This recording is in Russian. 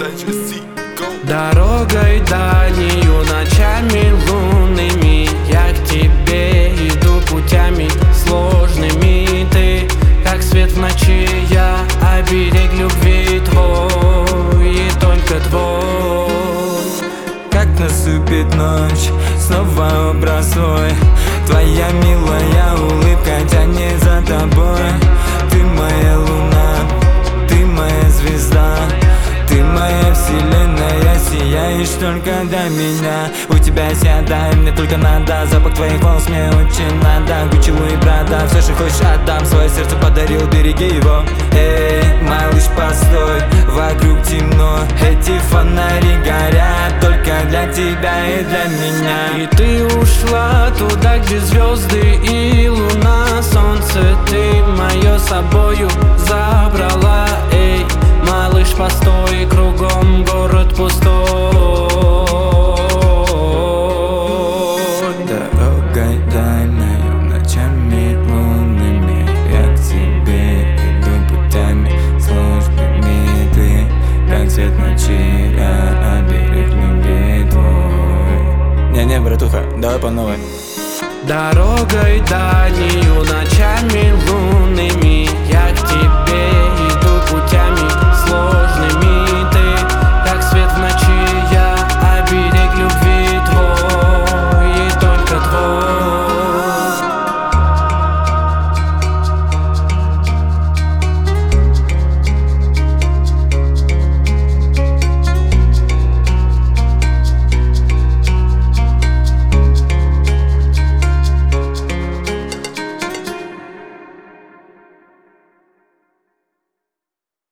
Дорогой дальнею, ночами лунными я к тебе иду путями сложными. Ты, как свет в ночи, я оберег любви твой и только твой. Как наступит ночь, снова образ твой. Твоя милая улыбка тянет за тобой. Ты моя луна, ты моя звезда, ты моя вселенная, сияешь только для меня. У тебя сияй, мне только надо. Запах твоих волос мне очень надо. Гуччи, Луи, Прада, все, что хочешь отдам. Свое сердце подарил, береги его. Эй, малыш, постой, вокруг темно. Эти фонари горят только для тебя и для меня. И ты ушла туда, где звезды и луна. Солнце ты мое собою забрала. Эй, малыш, постой, кругом город пустой. Дорогой дальною, ночами лунными я к тебе иду путями сложными. Ты, как свет ночи, я оберег любви твой. Не-не, братуха, давай по новой. Дорогой дальнею, ночами лунными